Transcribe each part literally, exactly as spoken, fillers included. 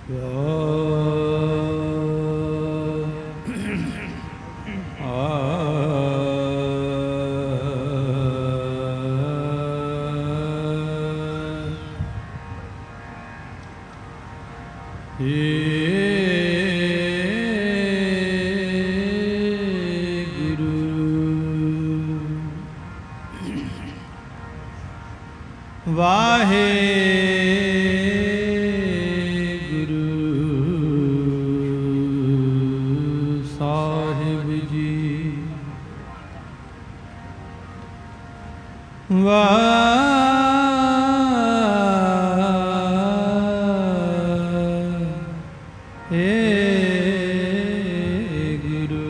वाहे गुरु साहिब जी वाहे गुरु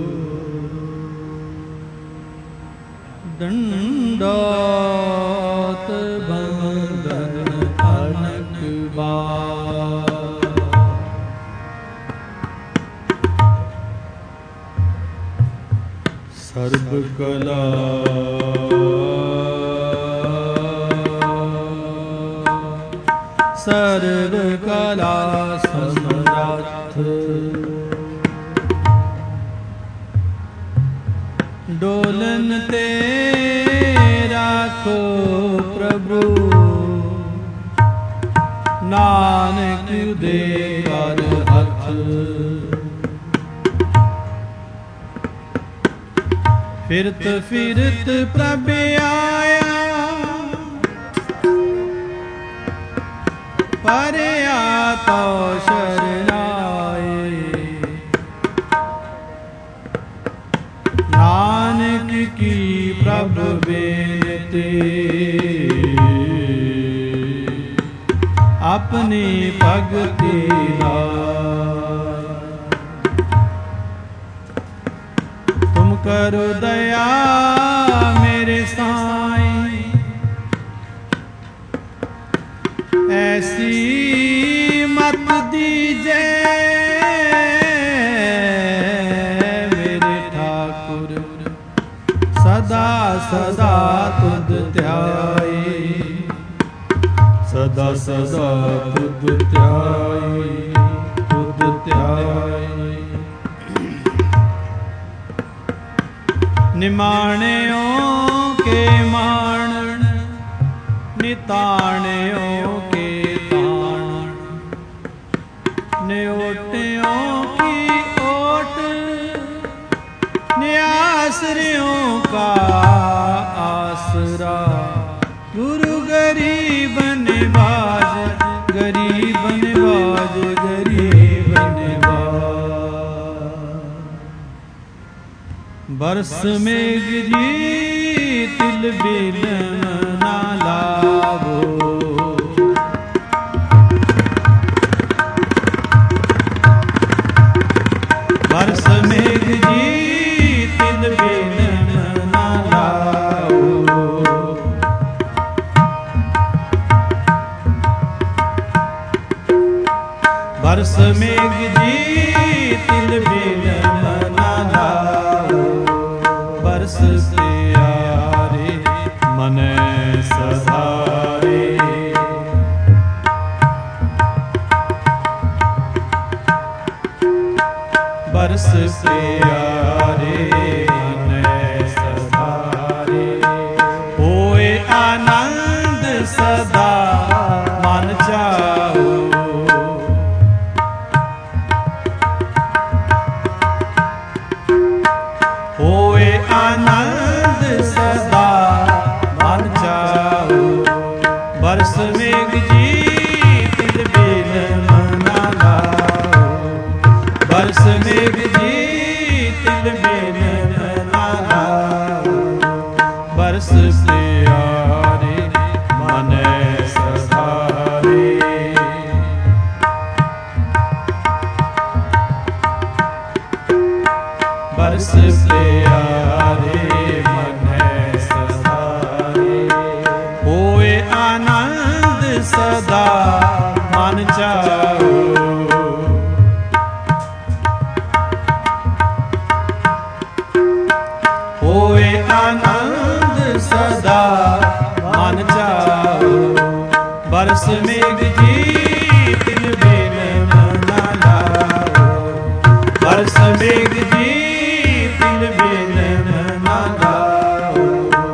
दंडा सर्व कला सर्व कला समर्थ डोलन ते राखो प्रभु नानक दे कर हथ फिरत फिरत प्रभ आया परया तो शरणाए नानक की प्रभ बेनती अपनी भगति तुम करो दया मेरे साईं ऐसी मत दीजे मेरे ठाकुर सदा सदा तुद ध्याई सदा सदा तुद ध्याई तुद ध्याई निमाणियों के मान निताणियों के ताण न्योटियों की ओट न्यासरियों का आसरा गुरु गरीब निवाज गरीब निवाज गरीब निवाज बरस मेघ जी तिल बिल ना लावो बरस मेघ जी तिल बिल ना लावो बरस मेघ जी तिल बिल ना लावो बरस प्यारे मन सधारे बरस प्यारे मन सधारे होए आनंद सदा मन जाओ होए आनंद सदा मन जाओ बरस मेघ जी तिल बिल ना लाओ बरस मेघ जी तिल बिल ना लाओ बरस प्यारे मन सधारे बरस प्यारे मन सधारे होए आनंद सदा मन जाओ होए आनंद सदा मन जाओ बरस मेघ जी तिल बिल बरस मेघ जी तिल बेलन ना गाओ।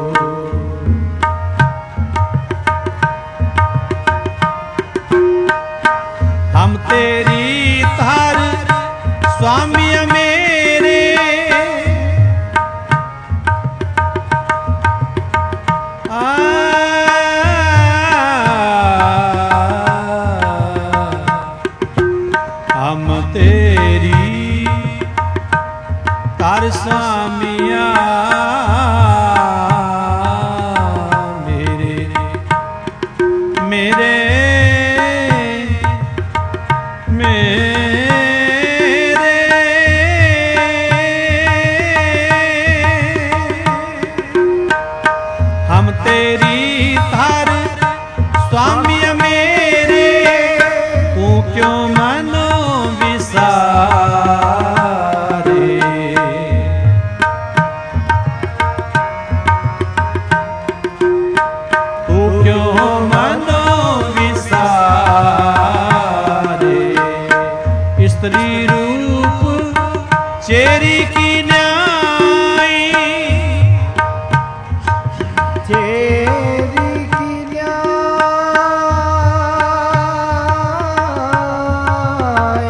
हम तेरी तार स्वामी मेरे, आ हम तेरी तार स्वामिया मेरे मेरे मेरे हम तेरी तार स्वामी मेरे, तू क्यों मनो विसारे। तू क्यों मनो विसारे। स्त्री रूप चेरी की न्याय, चेरी की न्याय,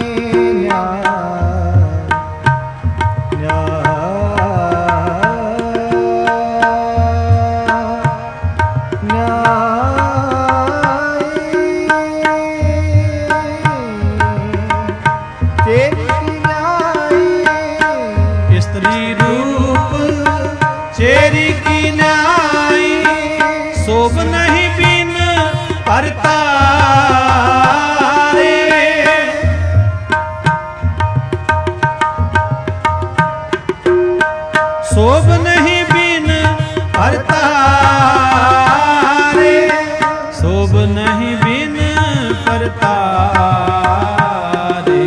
स्त्री रूप चेरी की न्याय, शोभ नहीं बिन परतारे। शोभ नहीं बिन परतारे, शोभ नहीं बिन परतारे।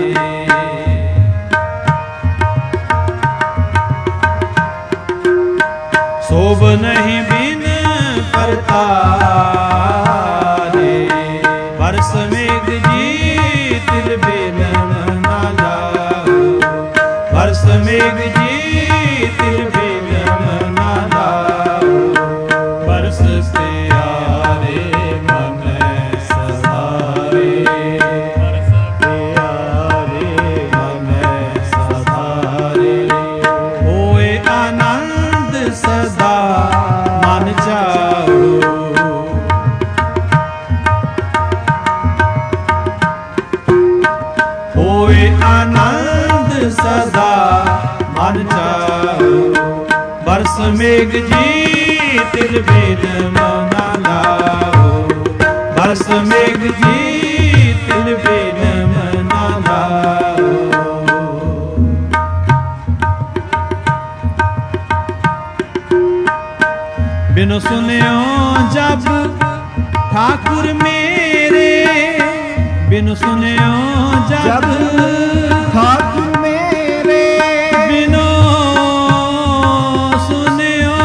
शोभ नहीं बिन परतारे। बरस मेघ जी तिल बेलन ना गाओ। बरस मेघ जी तिल बेलन ना गाओ। बरस प्यारे मन सधारे। बरस प्यारे मन सधारे। होए आनंद सदा मन जाओ। होए आनंद सदा मन जाओ। बरस मेघ जी तिल बेलन ना लाओ। बरस मेघ जी तिल बेलन ना लाओ। बिनु सुनियो जब ठाकुर मेरे, बिनु सुनियो जब ठाकुर मेरे, बिनु सुनियो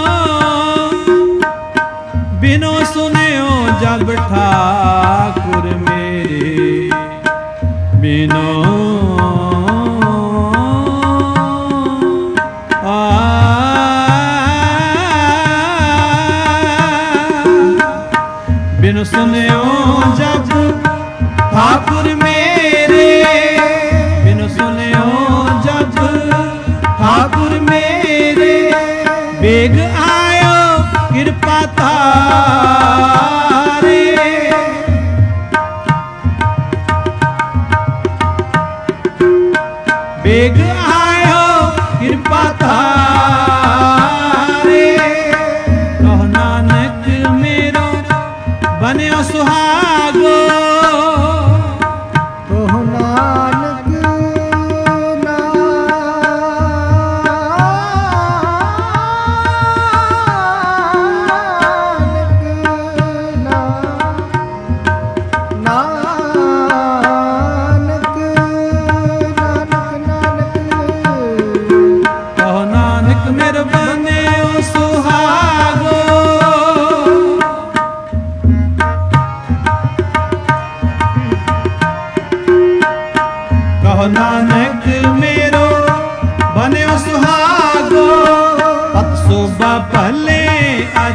बिनु सुनियो जब ठाकुर मेरे, बिनु आ बिनु सुनियो जब ठाकुर मेरे, बिनु सुनियो जब ठाकुर मेरे, बेग आयो कृपा तारे। बेग आयो कृपा तारे। कहो नानक मेरो बन्यो सुहागो। कहो नानक नानक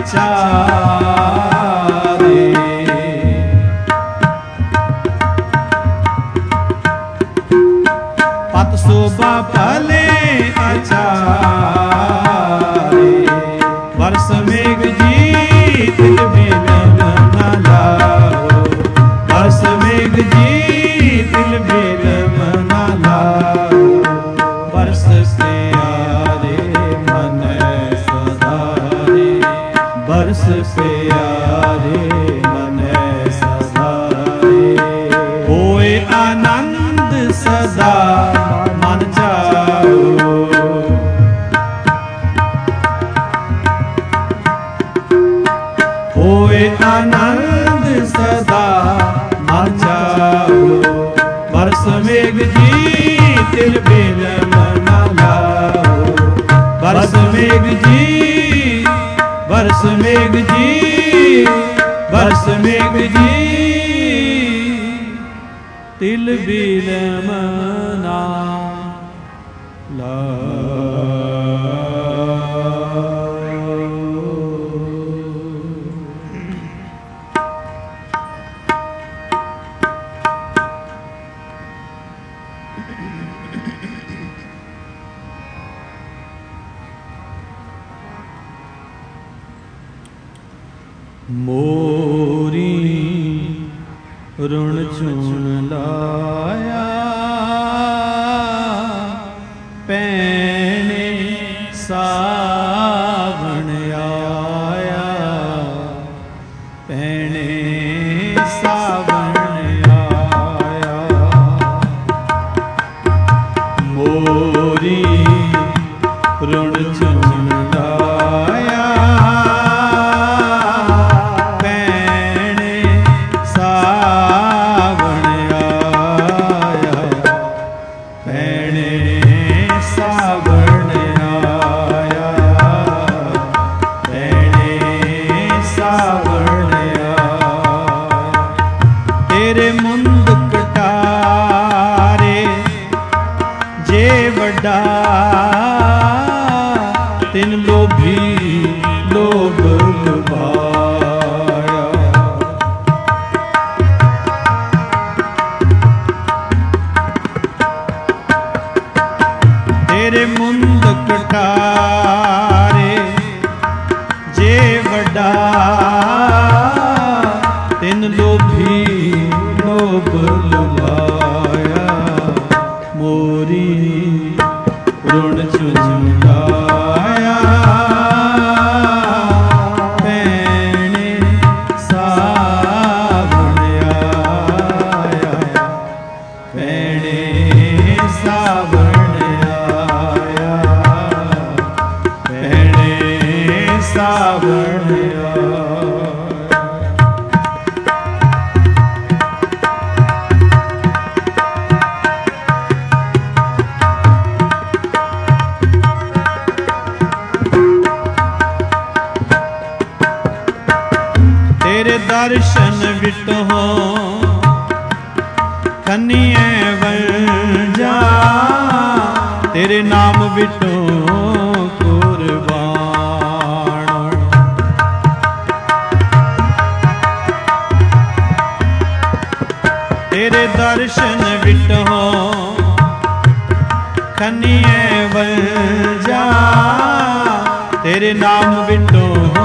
ਆਚਾਰੇ। ਪਤ ਸੋਭਾ ਭਲੇ ਆਚਾਰੇ। ਵਰਸ ਮੇਘ ਜੀ ਤਿਲ ਬਿਲਮ ਨਾ ਲਾਓ। ਵਰਸ ਮੇਘ ਜੀ ਤਿਲ ਬਿਲਮ ਨਾ ਲਾਓ। ਵਰਸ ਪਿਆਰੇ ਮਨੈ ਸਦਾਰੇ। ਵਰਸ ਪਿਆਰੇ ਮਨੈ ਸਦਾਰੇ। ਹੋਏ ਆਨੰਦ ਸਦਾ ਮਨ ਜਾਓ। ਹੋਏ ਆਨੰਦ ਸਦਾ ਮਨ ਜਾਓ। ਵਰਸ ਮੇਘ ਜੀ ਤਿਲ ਬਿਲਮ ਨਾ ਲਾਓ। ਵਰਸ ਮੇਘ ਜੀ ਵਰਸ ਮੇਘ ਜੀ ਵਰਸ ਮੇਘ ਜੀ ਤਿਲ ਬਿਲਮ ਨਾ ਮੋਰੀ ਰੁਣ ਚੁਣ ਲਾਇਆ। ਪੈਣੇ ਸਾਵਣ ਆਇਆ। ਪੈਣੇ ਸਾਵਣ ਆਇਆ। ਮੋਰੀ ਰੁਣ ਚੁਣ ਲਾਇਆ। ਤੇਰੇ ਮੁੰਦ ਕਟਾਰੇ ਜੇ ਵੱਡਾ ਤਿਨ ਲੋਭੀ ਲੋਭ ਲੁਭਾਇਆ। ਤੇਰੇ ਮੁੰਦ ਕਟਾਰੇ ਜੇ ਵੱਡਾ ਤਿਨ ਲੋਭੀ ਲੋਭ ਲੁਭਾਇਆ। ਮੋਰੀ ਰੁਣ ਚੁਣ ਲਾਇਆ। ਪੈਣੇ ਸਾਵਣ ਆਇਆ। ਪੈਣੇ ਸਾਵਣ ਆਇਆ। ਪੈਣੇ ਸਾਵਣ ਆਇਆ। ਤੇਰੇ ਦਰਸ਼ਨ ਵਿਟੋ ਕੰਨੀਏ ਵਰਜਾ। ਤੇਰੇ ਨਾਮ ਵਿਟੋ ਕੁਰਬਾਨ। ਤੇਰੇ ਦਰਸ਼ਨ ਵਿਟੋ ਕੰਨੀਏ ਵਰਜਾ। ਤੇਰੇ ਨਾਮ ਵਿਟੋ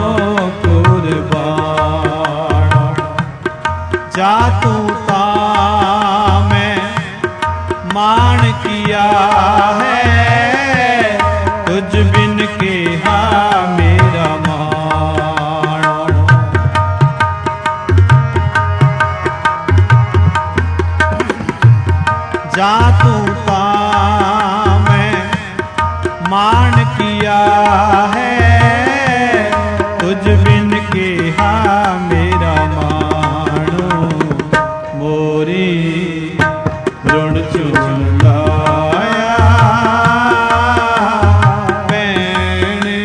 ਜਾ ਤੂੰ ਤਾਂ ਮੈਂ ਮਾਣ ਕੀਆ ਹੈ। ਤੁਝ ਬਿਨ ਕਿਹਾ ਮੇਰਾ ਮਾਣ। ਜਾ ਤੂੰ ਤਾਂ ਮੈਂ ਮਾਣ ਕੀਆ ਹੈ। ਤੁਝ ਬਿਨ ਕਿਹਾ ਮੇਰਾ ਮਾਣ। ਮੋਰੀ ਰੁਣ ਚੁਣ ਲਾਇਆ। ਪੈਣੇ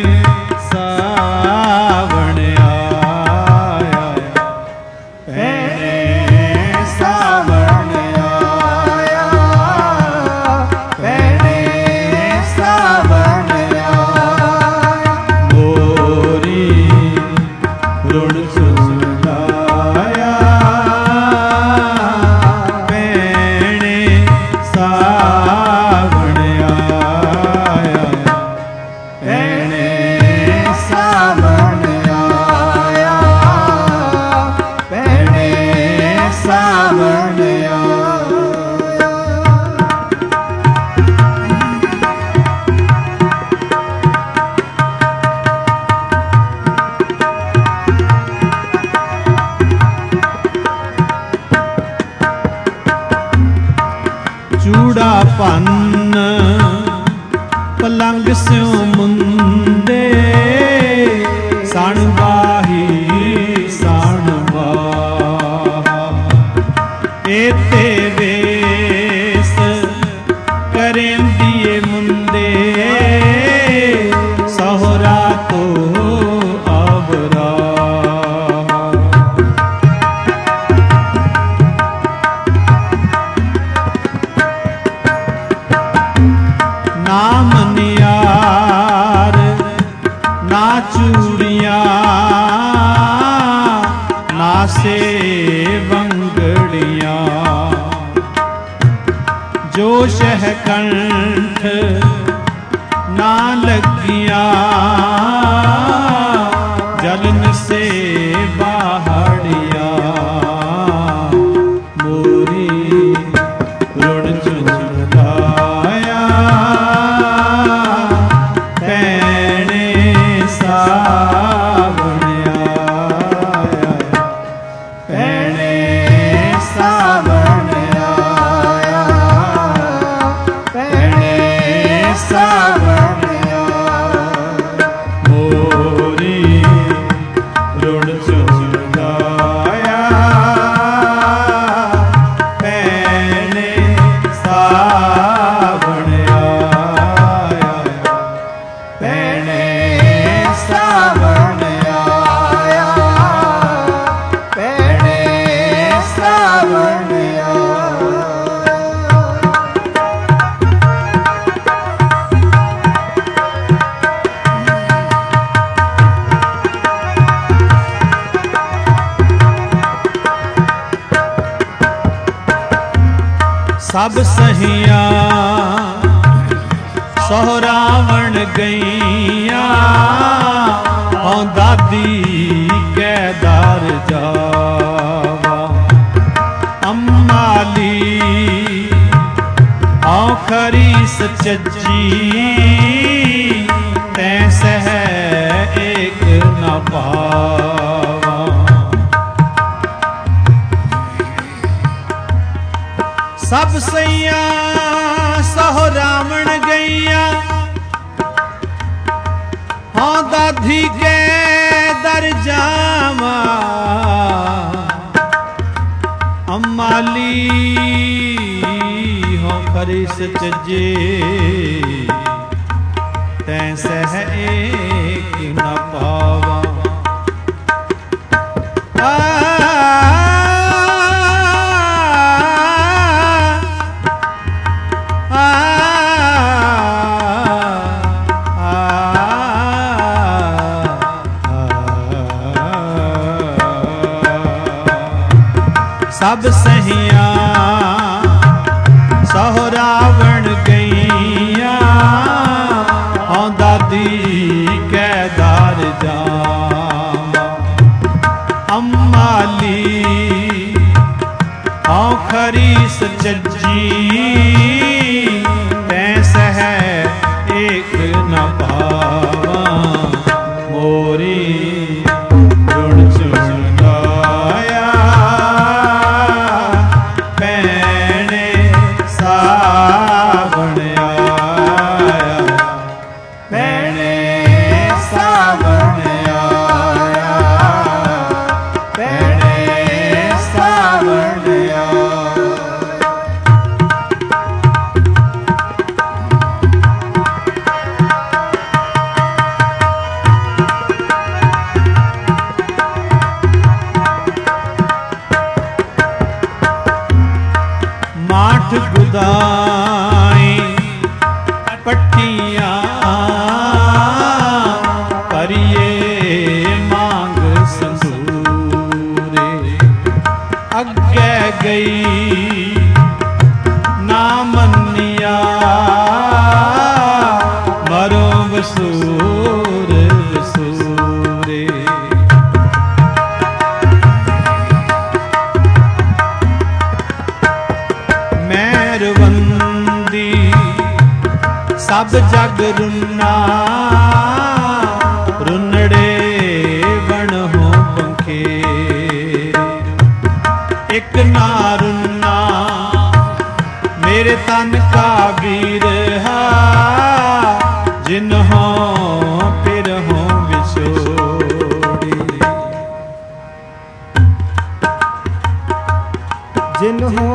ਸਾਵਣ ਆਇਆ। ਪੈਣੇ ਸਾਵਣ ਆਇਆ। ਭੰਨ ਪਲੰਗ ਸਿਉ ਮੁੰਦੇ ਸਣ ਬਾਹੀ ਸਣ ਬਾਹ ਏਤੇ ਵੇਸ ਕਰੇਂਦੀਏ ਮੁੰਦੇ ਸਹੁਰਾ ਤੋ ਆਵਰਾ ਨਾ ਮਨਿਆਰ ਨਾ ਚੂੜੀਆਂ ਨਾ ਸੇ ਵੰਗੜੀਆਂ ਜੋ ਸ਼ਹਿ ਕੰਠ ਨਾ ਲੱਗੀਆਂ ਜਲਨ ਸੇ ਬਾਹੜੀਆਂ ਮੋਰੀ ਰੁਣ ਚੁੰਝਾਇਆ ਪੈਣੇ ਸਾਵਣ ਆਇਆ ਪੈਣੇ ਸਾਵਣ ਆਇਆ ਪੈਣੇ ਸਾਵਣ ਆਇਆ ਮੋਰੀ ਰੁਣ ਚੁੰਝਾਇਆ ਪੈਣੇ ਸਾਵਣ ਆਇਆ ਪੈਣੇ ਸਾਵਣ ਆਇਆ ਪੈਣੇ ਸਾਵਣ ਆਇਆ ਸਭ ਸਹੀਆਂ ਸਹੁਰਾਵਣ ਗਈਆਂ ਔ ਦਾਦੀ ਕੈ ਦਰ ਜਾਵਾ ਅੰਮਾਲੀ ਔ ਖਰੀਸ ਚੱਜੀ ਤੈ ਸਹਿ ਏਕ ਨ ਪਾਵਾ ਸਭ ਸਈਆਂ ਸਹੁਰਾਵਣ ਗਈਆਂ ਹਾਂ ਦਾਦੀ ਕੇ ਦਰ ਜਾਵਾ ਅੰਮਾਲੀ ਹਾਂ ਖਰੀਸ ਚੱਜੇ ਤੈ ਸਹਿ ਏਕ ਨ ਪਾਵਾ ਸਭ ਸਹੀਆਂ ਸਹੁਰਾਵਣ ਗਈਆਂ ਹਾਂ ਦਾਦੀ ਕੈ ਦਰ ਜਾਵਾ ਅੰਮਾਲੀ ਹਾਂ ਖਰੀਸ ਚੱਜੀ ਤੈ ਸਹਿ ਏਕ ਨ ਪਾਵਾ ਮੋਰੀ ਰੁਣ ਚੁੰਝਾਇਆ ਪੈਣੇ ਸਾਵਣ ਆਇਆ ਪੈਣੇ ਸਾਵਣ ਆਇਆ ਪੈਣੇ ਸਾਵਣ ਆਇਆ ਮਾਠ ਗੁਦਾਈ ਪੱਟੀਆਂ ਭਰੀਏ ਮੰਗ ਸੰਦੂਰੇ ਅੱਗੇ ਗਈ ਨਾ ਮੰਨਿਆ ਮਰੋ ਵਸੂਰ ਵਸੂਰੇ ਮਿਹਰਬੰਦੀ ਸਭ ਜਗ ਰੁਨਾ ਰੁਨੜੇ ਬਣ ਹੋ ਪੰਖੇ ਇੱਕ ਨਾ ਰੁਨਾ मेरे तन का बिरहा जिन्हों फिर हों विछोड़ी। जिन्हों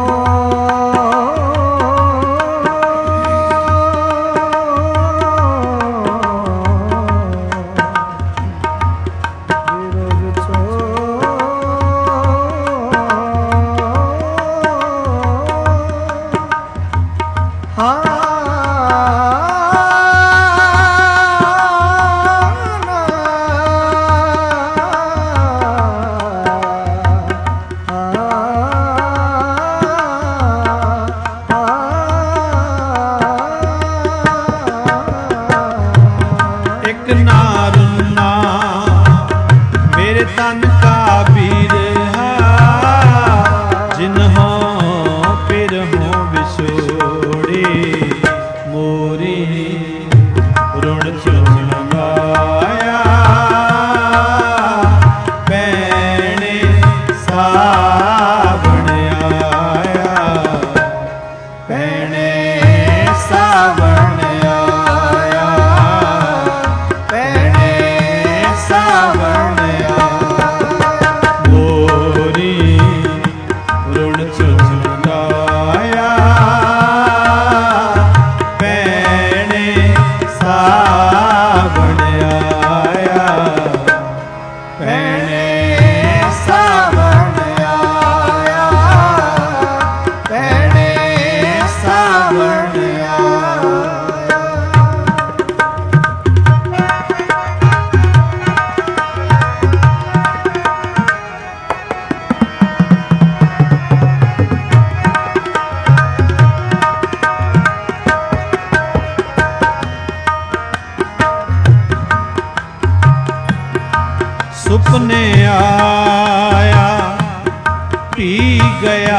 सुपने आया पी गया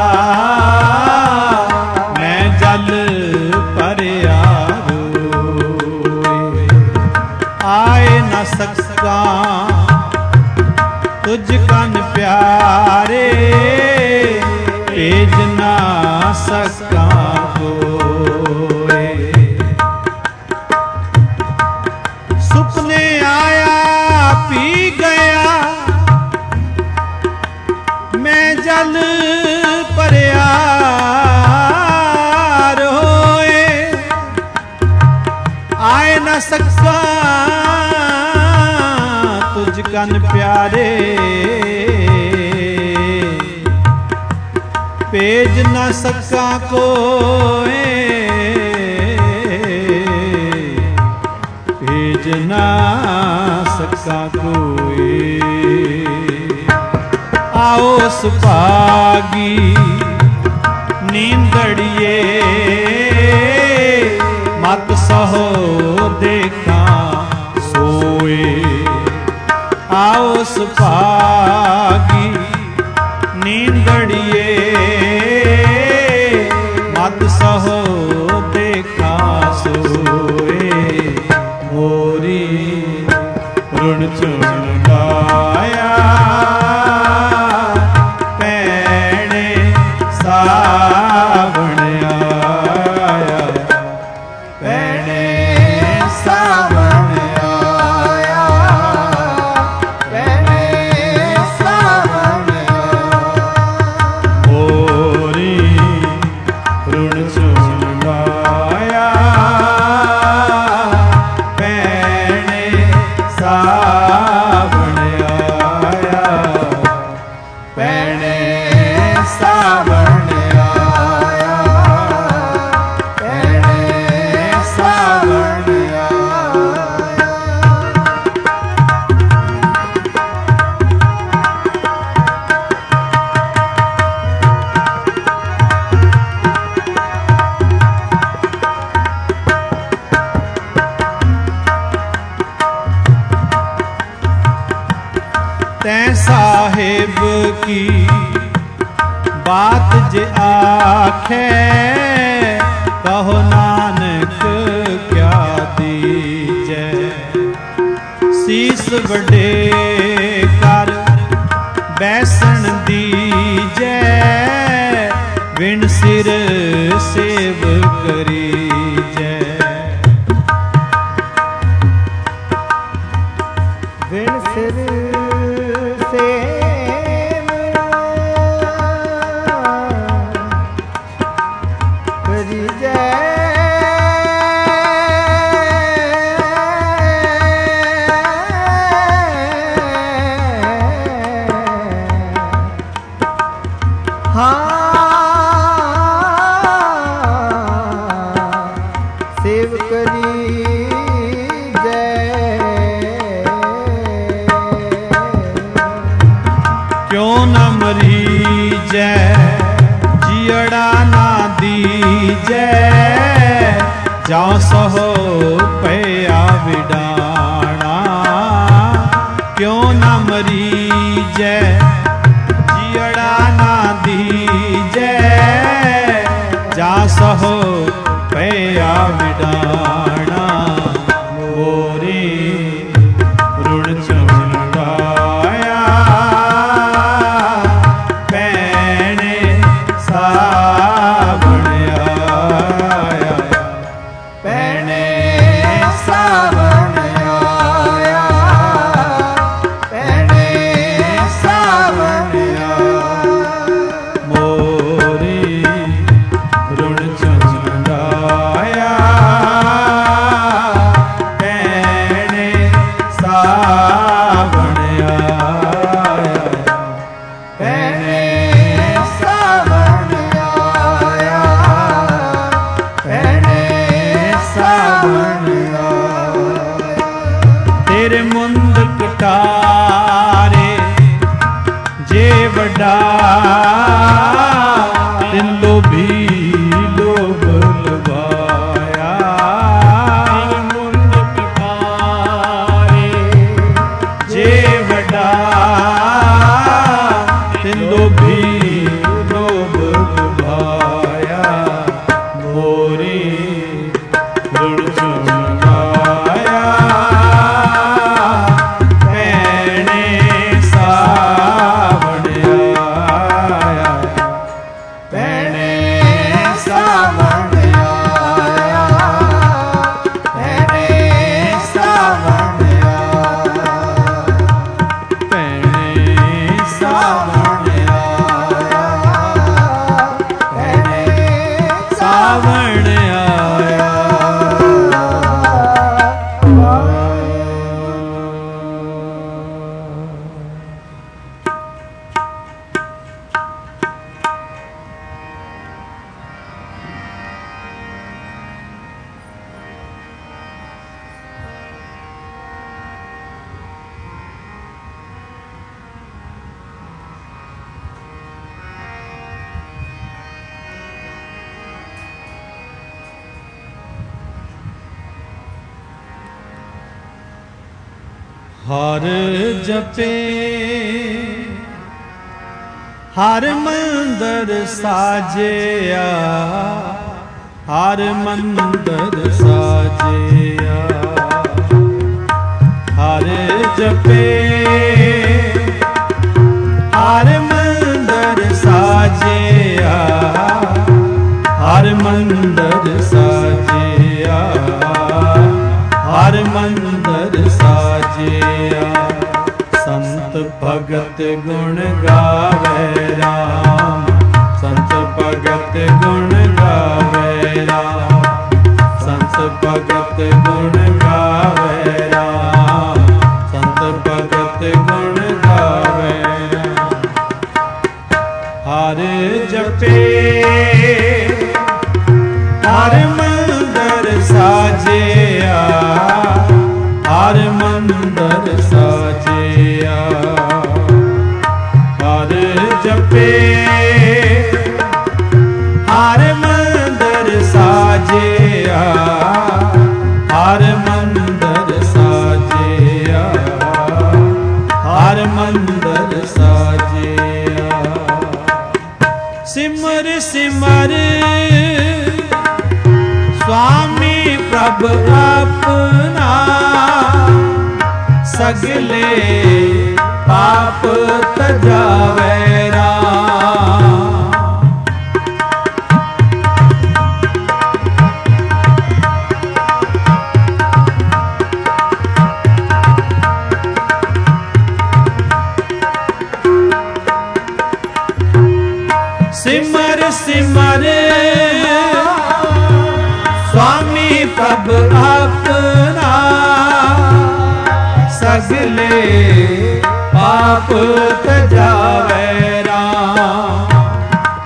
मैं जल भरिया रोए। आए न सका तुझ कन प्यारे भेज ना सका कोई। सुपने आया पी गया मैं जल भरिया रोए। आए न सका तुझ कन प्यारे भेज न सका कोई। भेज ना सका कोई। आओ सुभागी नींदड़िए मत सहो देखा सोए। आओ सुभागी नींदड़िए मत सहो देखा सोए। मोरी रुण चुन गाया पैणे सावण आया। पैणे सावण आया पैणे सावण आया। मोरी रुण चुन गाया सावण आया। पैणे सावण आया पैणे सावण आया। तैं साहिब की बात जे आखे कहो नानक क्या दीजै। सीस वडे कर बैसन दीजै बिन सिर सेवक जय क्यों न मरीजै जियड़ा ना दीजै जा सहो पया विडाणा क्यों न मरीजै जियड़ा ना दीजै जा सहो पया विडाणा मोरे रुण चमड़ाया पैणे सावण आया पैणे सावण आया पैणे सावण आया मोरे रुण चमड़ाया पैणे सावण आया पैणे सावण आया पैणे सावण आया तेरे मुंद कटारे जे वड्डा तिन लोभी लोभ लवाया मुंद कटारे जे वड्डा तिन लोभी लोभ लवाया मोरे रुण चमड़ाया पैणे सावण आया पैणे सावण आया पैणे सावण आया पैणे सावण आया पैणे सावण आया हर जपे हर मंदर साजिया हर मंदर साजिया हर जपे हर मंदर साजिया हर मंदर साजिया हर मंदर साजिया संत भगत गुण गावे राम संत भगत गुण गावे राम संत भगत गुण गावे राम संत भगत गुण गावे राम हर जपे हर मंदर साजिया हर मंदर साजिया हर जपे हर मंदर साजिया हर मंदर साजिया हर मंदर साजिया सिमर सिमर स्वामी प्रभ अपना सगले पाप तजावे राम सिमर सिमर स्वामी प्रभ अपना सगले पाप तजावे राम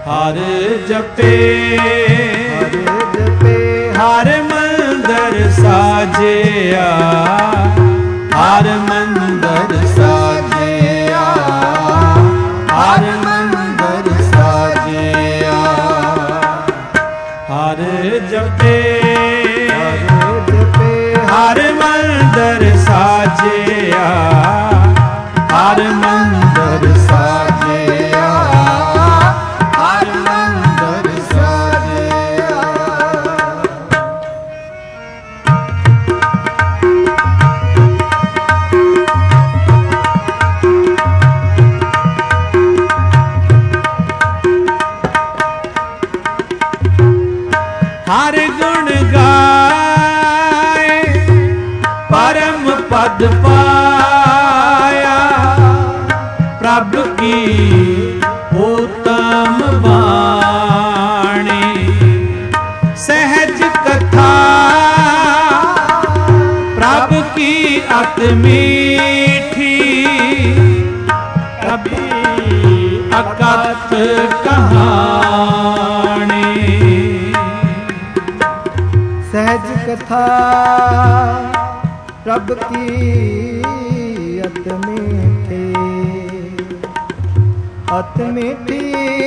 ਹਰ ਜਪੇ ਹਰ ਜਪੇ ਹਰ ਮੰਦਰ ਸਾਜਿਆ ਹਰ ਮੰਦਰ ਸਾਜਿਆ ਹਰ ਮੰਦਰ ਸਾਜਿਆ ਹਰ ਜਪੇ ਹਰ ਜਪੇ ਹਰ ਮੰਦਰ ਸਾਜਿਆ ਹਰ ਮੰਦਰ ਸਾਜਿਆ ਹਰ ਮੰਦਰ ਸਾਜਿਆ ਹਰ ਗੁਣ ਗਾਏ ਪਰਮ ਪਦ ਪਾਇਆ ਪ੍ਰਭ ਕੀ ਉਤਮ ਬਾਣੀ ਸਹਿਜ ਕਥਾ ਪ੍ਰਭ ਕੀ ਅਤ ਮੀਠੀ ਕਭੀ ਅਕਥ ਕਹਾਣੀ सहज कथा प्रभ की अत मीठी अत मीठी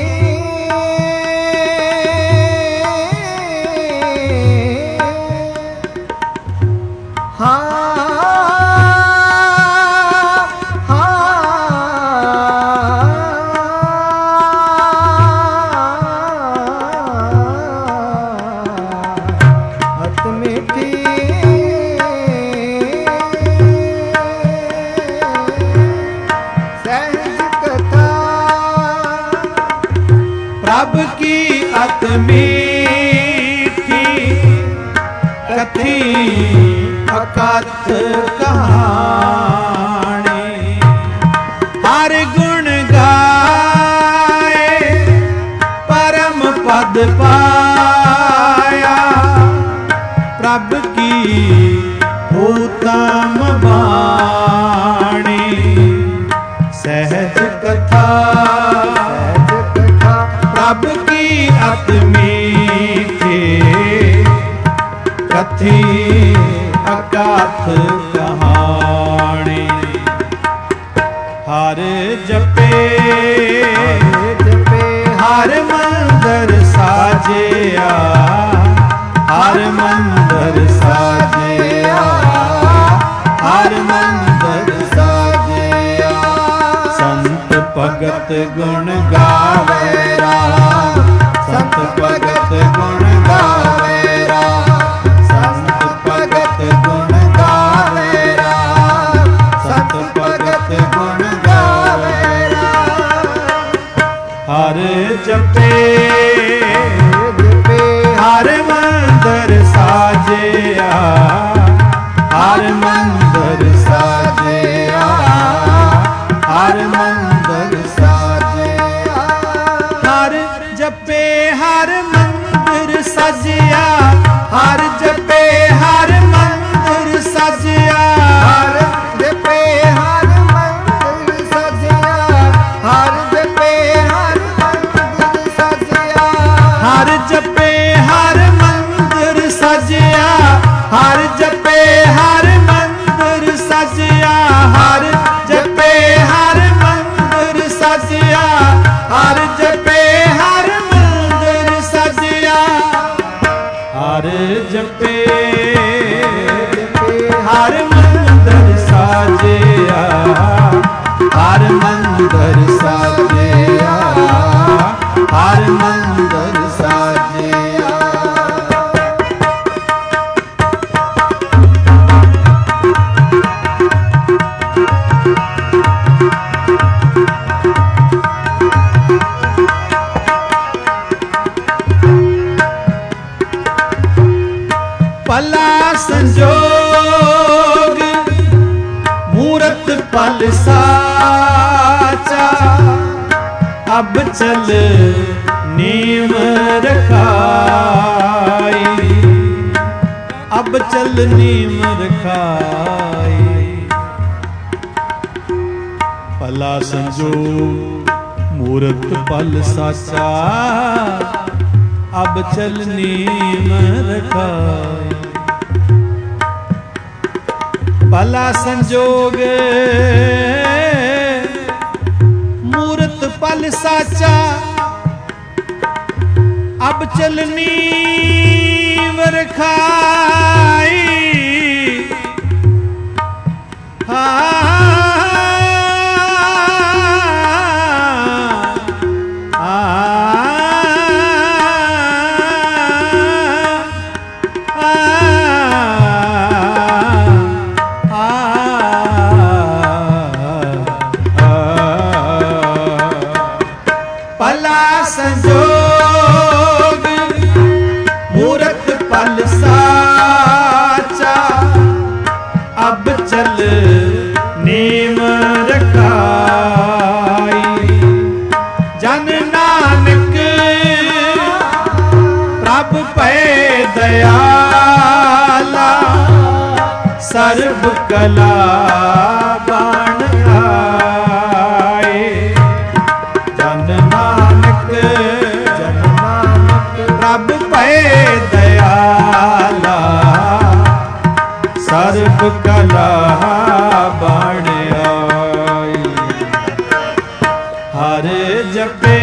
हाँ ਪ੍ਰਭ ਕੀ ਅਤ ਮੀਠੀ ਕਥੀ ਅਕਥ ਕਹਾਣੀ ਹਰ ਗੁਣ ਗਾਏ ਪਰਮ ਪਦ ਪਾਇਆ ਪ੍ਰਭ ਕੀ ਉਤਮ ਬਾਣੀ ਸਹਿਜ ਕਥਾ ਪ੍ਰਭ ਕੀ ਅਤ ਮੀਠੀ ਕਥੀ ਅਕਥ ਕਹਾਣੀ ਹਰ ਜਪੇ जपे ਹਰ ਮੰਦਰ ਸਾਜਿਆ ਹਰ ਮੰਦਰ ਸਾਜਿਆ ਹਰ ਮੰਦਰ ਸਾਜਿਆ ਸੰਤ ਭਗਤ ਗੁਣ ਗਾਵੇ ਰਾਮ ਸੰਤ ਭਗਤ ਗੁਣ ਗਾਵੇ ਰਾਮ ਸੰਤ ਭਗਤ ਗੁਣ ਗਾਵੇ ਰਾਮ ਸੰਤ ਭਗਤ ਗੁਣ ਗਾਵੇ ਰਾਮ ਹਰ ਜਪੇ जपे ਹਰ ਮੰਦਰ ਸਾਜਿਆ ਹਰ ਮੰਦਰ ਸਾਜਿਆ ਹਰ ਮੰਦਰ ਸਾਜਿਆ ਹਰ ਜਪੇ ਹਰ ਮੰਦਰ ਸਜਿਆ ਹਰ ਜਪੇ ਹਰ ਮੰਦਰ ਸਜਿਆ हर जपे हर मंदिर सजिया हर जपे हर मंदिर सजिया ਹਰ ਜਪੇ ਹਰ ਮੰਦਰ ਸਜਿਆ ਹਰ ਜਪੇ ਹਰ ਮੰਦਰ ਸਜਿਆ ਹਰ ਜਪੇ ਹਰ ਮੰਦਰ ਸਜਿਆ ਹਰ ਜਪੇ ਹਰ ਮੰਦਰ ਸਜਿਆ ਹਰ ਜਪੇ ਹਰ ਮੰਦਰ ਸਾਜਿਆ ਹਰ ਮੰਦਰ ਸਾਜਿਆ ਹਰ ਮੰਦਰ ਸਾਜਿਆ ਭਲਾ ਸੰਜੋਗ ਮੂਰਤ ਪਲ ਸਾਚਾ ਅਬ ਚਲ ਨੀਮ ਰਖਾਈ ਅਬ ਚਲ ਨੀਮ ਰਖਾਈ ਭਲਾ ਸੰਜੋਗ ਮੂਰਤ ਪਲ ਸਾਚਾ ਅਬ ਚਲਨੀ ਮਨ ਰਖਾਈ। ਭਲਾ ਸੰਜੋਗ ਮੂਰਤ ਪਲ ਸਾਚਾ ਅਬ ਚਲਨੀ ਵਰਖਾਈ। ਦਇਆਲਾ ਸਰਬ ਕਲਾ ਬਣ ਆਏ। ਜਨ ਨਾਨਕ ਜਨ ਨਾਨਕ ਪ੍ਰਭ ਭਏ ਦਇਆਲਾ ਸਰਬ ਕਲਾ ਬਣ ਆਈ। ਹਰ ਜਪੇ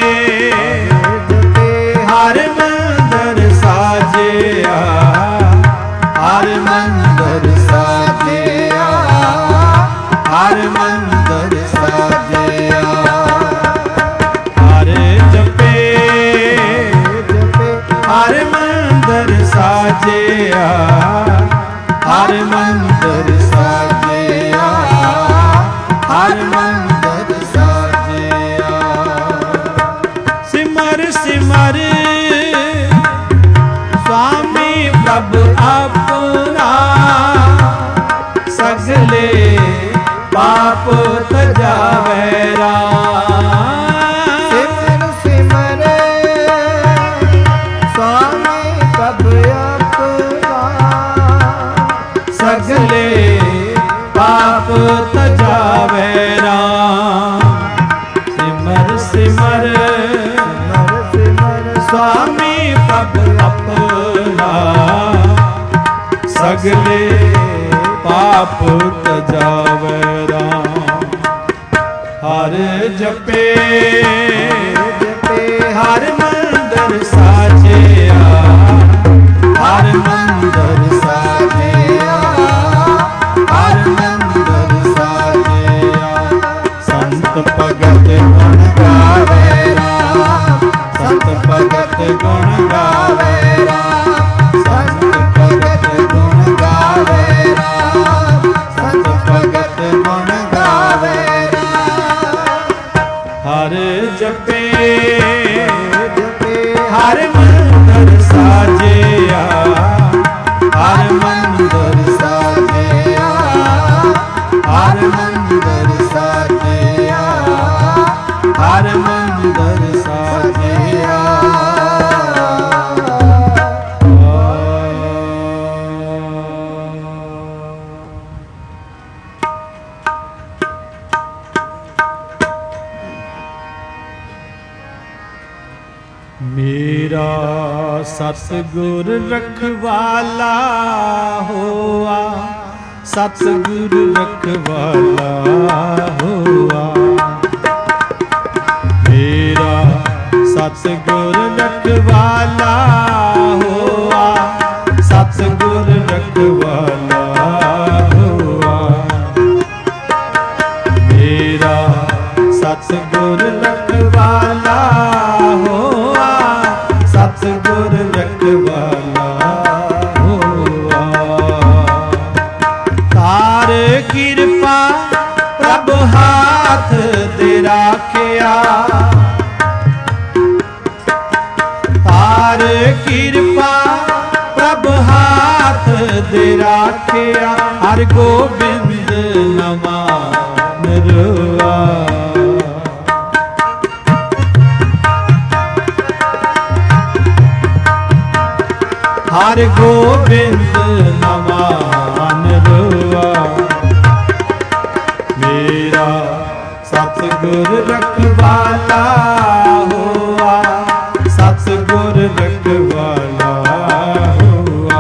ਹਰ ਮੰਦਰ ਸਾਜਿਆ ਹਰ ਮੰਦਰ ਸਾਜਿਆ ਹਰ ਮੰਦਰ ਸਾਜਿਆ। ਹਰ ਜਪੇ ਹਰ ਮੰਦਰ ਸਾਜਿਆ ਹਰ ਮੰਦਰ ਸਾਜਿਆ ਹਰ ਮੰਦਰ ਸਾਜਿਆ। ਸਿਮਰ ਸਿਮਰ स्वामी प्रभु अपना सगले पाप तजावे राम। सिमर सिमर स्वामी प्रभु अपना सगले पाप तजावे राम। सिमर सिमर स्वामी प्रभु अपना सगले पाप तजावे राम। हर जपे हर मंदिर साजिया हर मंदिर साजिया हर मंदिर साजिया। संत भगत गुण गावे राम संत भगत गुण गावे राम संत भगत गुण गावे राम संत भगत गुण गावे राम। हर जपे हर मंदिर साजिया हर मंदिर साजिया हर मंदिर साजिया हर मंदिर साजिया। मेरा सतगुर रखवाला होआ सतगुर रखवाला होआ। मेरा सतगुर रखवाला होआ सतगुर रखवाला होआ। मेरा सतगुर रखवाला होआ सतगुर रखवाला होआ। तार कृपा प्रभ हाथ दे राखिया तार कृपा प्रभ हाथ दे राखिया। हर गोबिंद नवा नरवा हर गोबिंद नवा नरवा। मेरा सतगुर रखवाला रखवाला हुआ।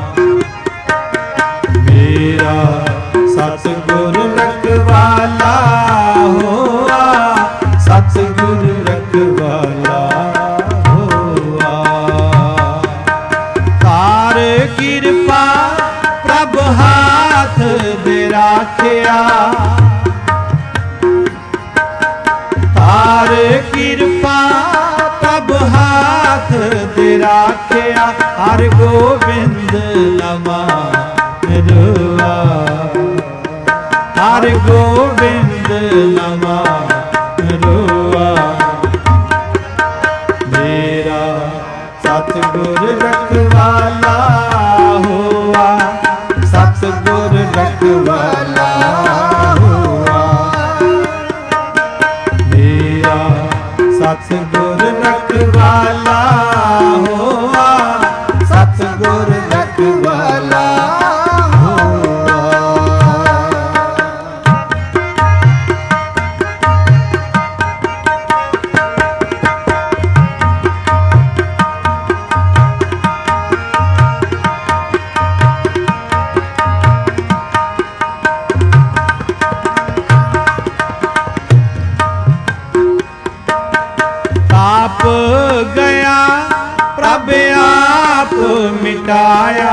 मेरा सतगुर रखवाला हुआ, सतगुर रखवाला हुआ। तार कृपा प्रभ हाथ दे राखिया, तार कृपा प्रभ हाथ दे राखिया। हर गोबिंद नवा रुआ, हर गोबिंद नवा रुआ। मेरा सतगुर रखवाला हुआ, सतगुर रखवाला हुआ। मेरा सतगुर रखवाला हुआ, सतगुर रखवाला हुआ। ताप गया प्रभ आप मिटाया,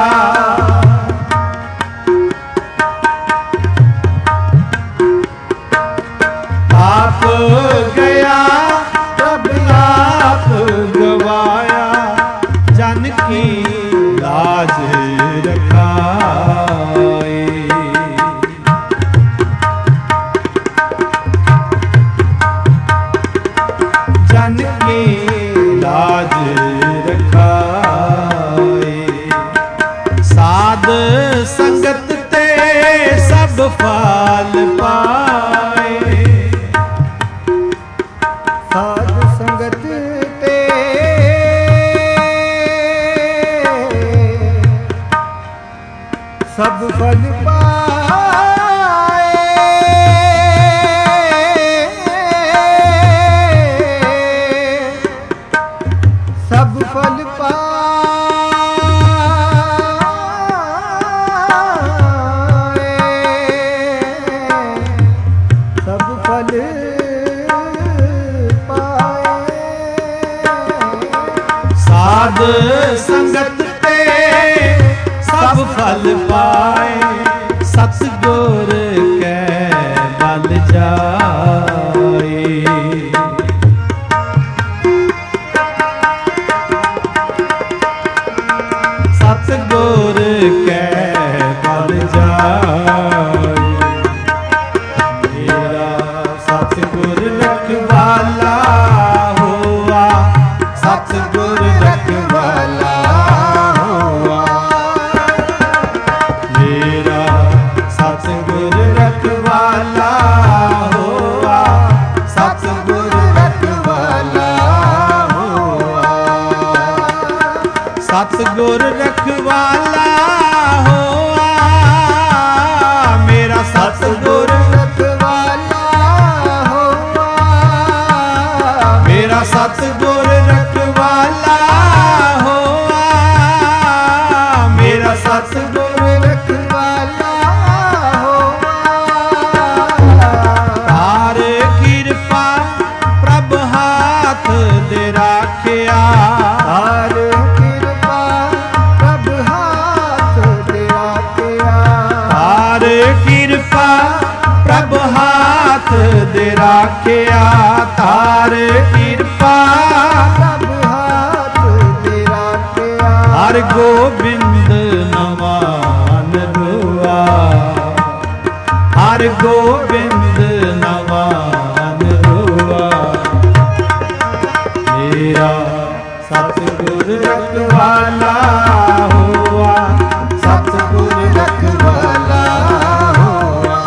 ताप गया प्रभ आप गवाया। जन की लाज रखाए, जन की लाज रखाए। साध संगत ते सब फल पाए, साध संगत ते सब फल पाए। सब फल पाए, सब फल पाए। साध संगत ते सब फल पाए। सतगुर कै बल जाए, सतगुर कै बल जाए। मेरा सतगुर रखवाला हुआ, सतगुर रखवाला हुआ। मेरा सतगुर रखवाला हुआ, सतगुर रखवाला हुआ। सतगुर रखवाला हुआ, मेरा सतगुर रखवाला हुआ। मेरा सतगुर रखवाला हुआ, मेरा सतगुर रखवाला हुआ। तार कृपा प्रभ हाथ दे राखिया, तार कृपा प्रभ हाथ दे राखिया। तार कृपा प्रभ हाथ दे राखिया। तार कृपा प्रभ हाथ दे राखिया। हर गोबिंद नवान रुआ, हर गोबिंद नवान रुआ। मेरा सतगुर रखवाला हुआ, सतगुर रखवाला हुआ।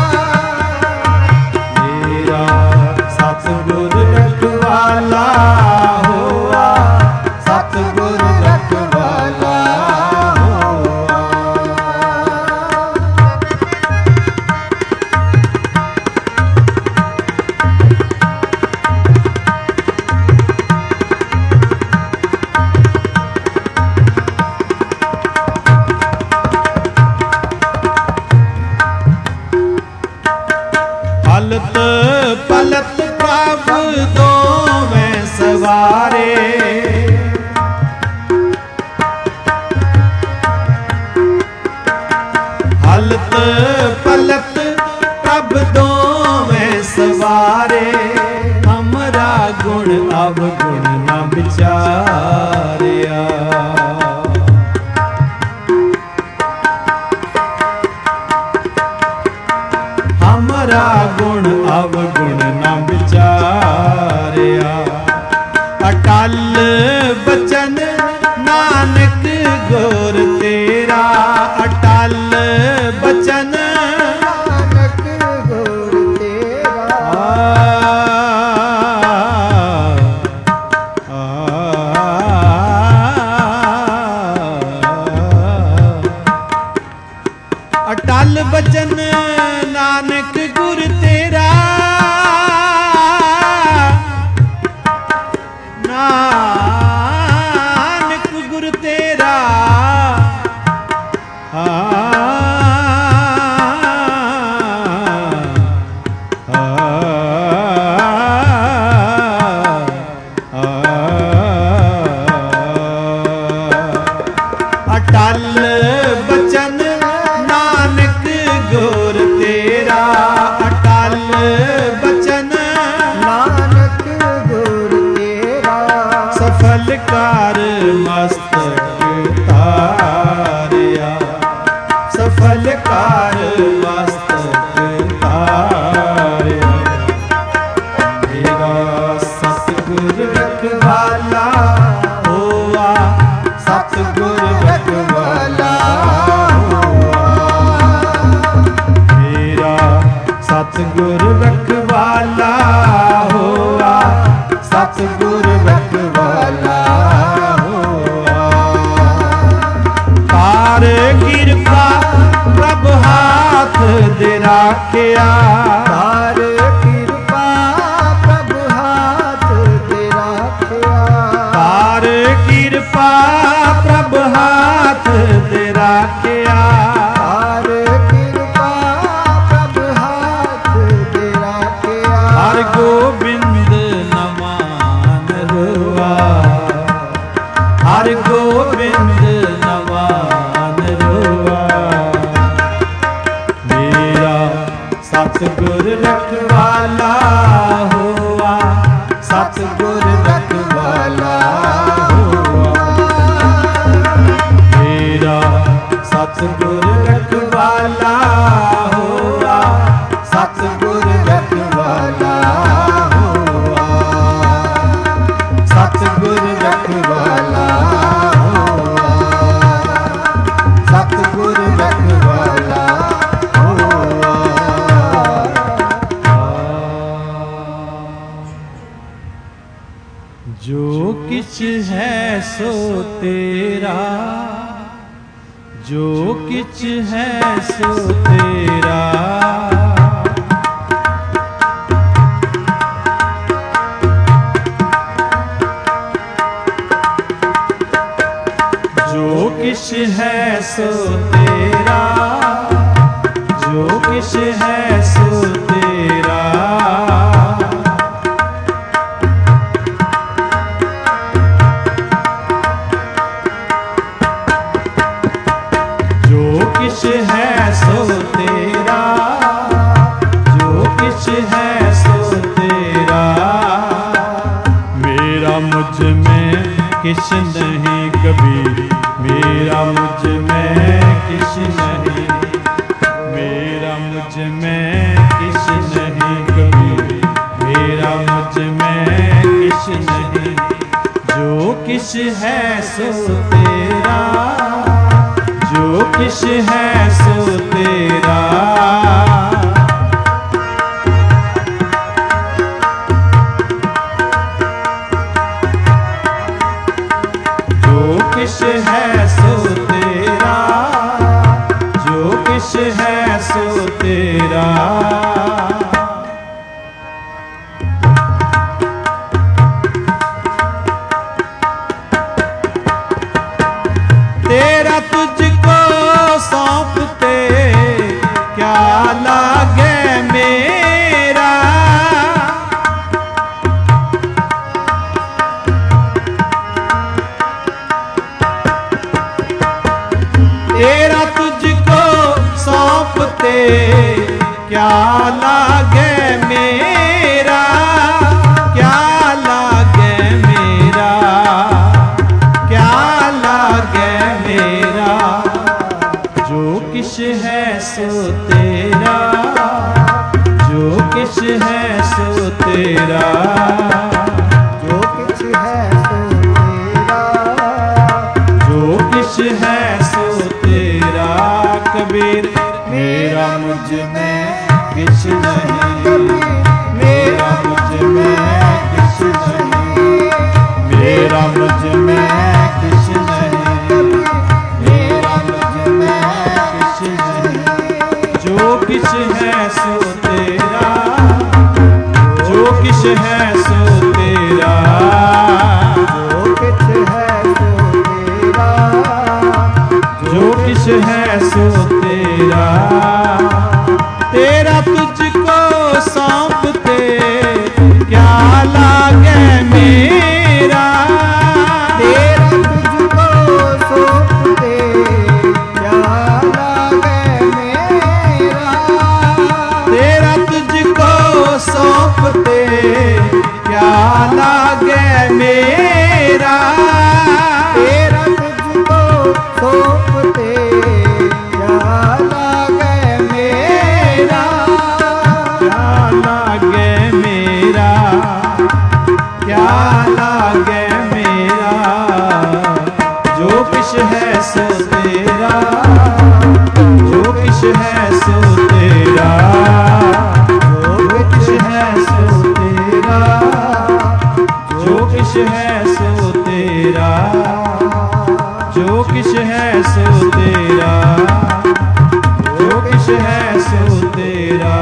मेरा सतगुर रखवाला हुआ, सतगुर रखवाला हुआ। सवारे। हलत पलत प्रभ दोवें सवारे। हमरा गुण अवगुण न विचारिया। हमरा गुण अवगुण न विचारिया। अटल बचन नानक गुर तेरा। अटल बचन नानक गुर तेरा। आ, आ, अटल बचन नानक गुर तेरा। नानक गुर तेरा। आ, आ, आ, अटल बचन नानक गुर तेरा। अटल बचन नानक गुर तेरा। सफल कार मस्तक तारिया। सफल कार मस्तक तारिया। मेरा सतगुर रखवाला होआ। सतगुर रखवाला मेरा सतगुर रखवाला होआ। सतगुर रखवाला होआ। कार किरपा प्रभ हाथ दे राखिया। तार कृपा प्रभ हाथ दे राखिया। कार किरपा प्रभ हाथ दे राखिया। तार कृपा प्रभ हाथ दे राखिया। हर गोबिंद नमान रुआ। हर गोबिंद नमान रुआ। मेरा सतगुर रखवाला हुआ। सतगुर रखवाला हुआ। मेरा सतगुर रखवाला हुआ। सतगुर रखवाला हुआ। सतगुर रखवाला हुआ। सतगुर रखवाला हुआ। जो किछ है सो तेरा। जो किछ है सो तेरा। जो किछ है सो तेरा। जो किछ है सो तेरा। जो किछ है सो तेरा। जो किछ है सो तेरा। मेरा मुझ में किछ नहीं कभी। मेरा मुझ में किछ नहीं। मेरा मुझ में किछ नहीं कभी। मेरा मुझ में किछ नहीं। जो किछ है सो तेरा। जो किछ है सो तेरा। जो किछ है सो तेरा। जो किछ है सो तेरा। तेरा तुझको सौंपते क्या लागे मेरा। क्या लागे मेरा, क्या लागे मेरा, क्या लागे मेरा, जो किश है सो तेरा, जो किश है सो तेरा, जो किछ है सो तेरा, जो किश है सो तेरा। कबीर मेरा मुझ में किछ नहीं, मेरा मुझ में किछ नहीं, मेरा मुझ में किछ नहीं, मेरा मुझ में किछ नहीं, जो किछ है सो तेरा, जो किछ है सो तेरा, जो किछ है सो तेरा, जो किछ है सो तेरा, तेरा तुझको सौंपते क्या लागे मेरा, तेरा तुझको सौंपते क्या लागे मेरा, तेरा तुझको सौंपते क्या लागे मेरा, तेरा तुझको सौंपते क्या लागे मेरा, क्या लागे मेरा, क्या लागे मेरा, जो किछ है सो तेरा, जो किछ है सो तेरा, जो किछ है सो तेरा, जो किछ है सो तेरा, जो किछ है सो तेरा, जो किछ है सो तेरा।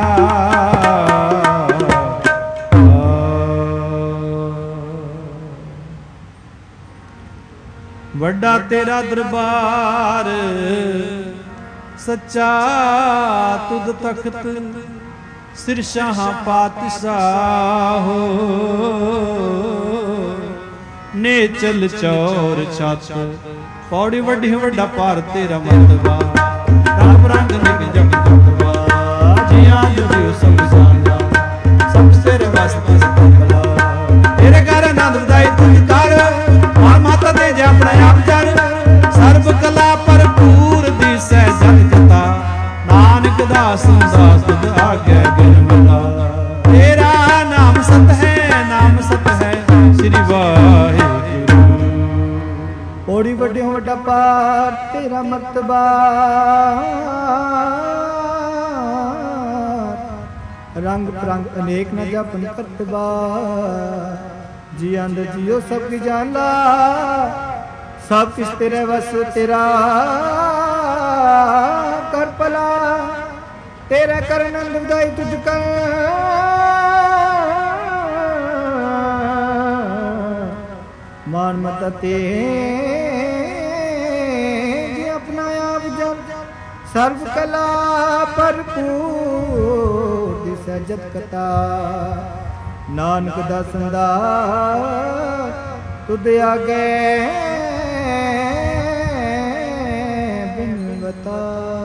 ਵੱਡਾ ਤੇਰਾ ਦਰਬਾਰ ਸੱਚਾ ਤੁਧ ਤਖਤ ਸਿਰ ਸ਼ਾਹਾਂ ਪਾਤਸ਼ਾਹ ਨੇ ਚਲ ਚੌਰ ਛੱਤ ਪੌੜੀ ਵੱਡੀ ਵੱਡਾ ਭਾਰ ਤੇਰਾ ਮਰਤਬਾ ਰੰਗ ਰੰਗ ਨਿਕ ਜਗ ਜਗਵਾ ਜੀਆਂ ਦਿਓ ਸਭ ਸਾਂਝਾ ਸਭ ਸਿਰ ਵਸਤ ਸਤੰਬਲਾ ਤੇਰੇ ਘਰ ਆਨੰਦ ਵਧਾਈ ਤੁਝ ਕਰ ਮਾਂ ਮਾਤਾ ਦੇ ਜੇ ਆਪਣਾ ਆਪ ਜਨ ਸਰਬ ਕਲਾ ਭਰਪੂਰ ਦੀ ਸਹਿ ਜਨ ਜਤਾ ਨਾਨਕ ਦਾਸ ਦਾਸ ਤੁਧ ਆਗੇ ਗਿਨ ਮਤਾ ਤੇਰਾ ਨਾਮ ਸਤ ਹੈ ਨਾਮ ਸਤ ਹੈ ਸ੍ਰੀ ਵਾਹਿਗੁਰੂ। ਪੌੜੀ ਵੱਡਿਓ ਵੱਡਾ ਪਾਰ ਤੇਰਾ ਮਰਤਬਾ ਰੰਗ ਪ੍ਰੰਗ ਅਨੇਕ ਨ ਜਪਨ ਕਰਤਬਾ ਜੀ ਅੰਦ ਜਿਉ ਸਭ ਕੀ ਜਾਣਾ ਸਭ ਕਿਸ ਤੇਰੇ ਵਸ ਤੇਰਾ ਕਰ ਭਲਾ ਤੇਰੇ ਕਰਨ ਅੰਦ ਵਧਾਈ ਤੁਝ ਕਰ ਮਾਨ ਮਤ ਤੇ ਜੀ ਆਪਣਾ ਆਪ ਜਪ ਸਰਬ ਕਲਾ ਭਰਪੂਰ ਦਿਸ ਜਤ ਕਤਾ ਨਾਨਕ ਦਾਸਨ ਦਾ ਤੁਧ ਆਗੇ ਬਿਨਵਤਾ।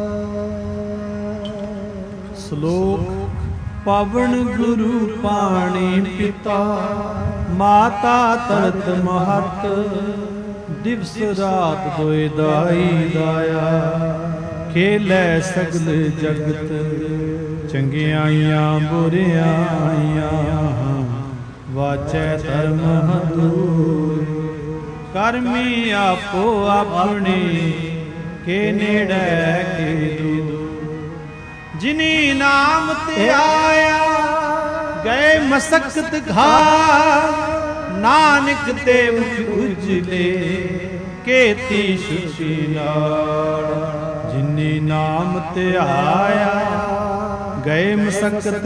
ਸ਼ਲੋਕ ਪਾਵਨ ਗੁਰੂ ਪਾਣੀ ਪਿਤਾ ਮਾਤਾ ਤਰਤ ਮਹਤ ਦਿਵਸ ਰਾਤ ਦੋਇ ਦਾਈ ਦਾਇਆ ਖੇਲੇ ਸਗਲ ਜਗਤ ਚੰਗਿਆਈਆਂ ਬੁਰਿਆਈਆਂ ਵਾਚੈ ਧਰਮ ਹਦੂਰ ਕਰਮੀ ਆਪੋ ਆਪਣੀ ਕੇ ਨੇੜੇ ਕੇ ਦੂਰ ਜਿਨੀ ਨਾਮ ਤੇ ਆਇਆ ਗਏ ਮਸਕਤ ਘਾਟ ਨਾਨਕ ਤੇ ਮੁਖ ਉਜਲੇ ਕੇਤੀ ਸੁਖੀ ਨਾੜ ਜਿਨੀ ਨਾਮ ਤੇ ਆਇਆ ਗਏ ਮਸਕਤ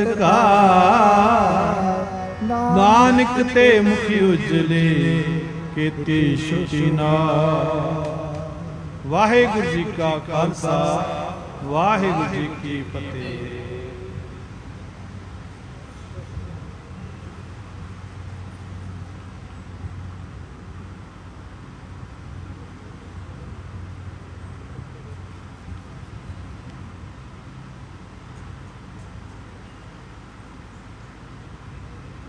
ਘਾਟ ਨਾਨਕ ਤੇ ਮੁਖ ਉਜਲੇ ਕੇਤੀ ਸੁਖੀ ਨਾੜ। ਵਾਹਿਗੁਰੂ ਜੀ ਕਾ ਖਾਲਸਾ ਵਾਹਿਗੁਰੂ ਜੀ ਕੀ ਫਤਿਹ।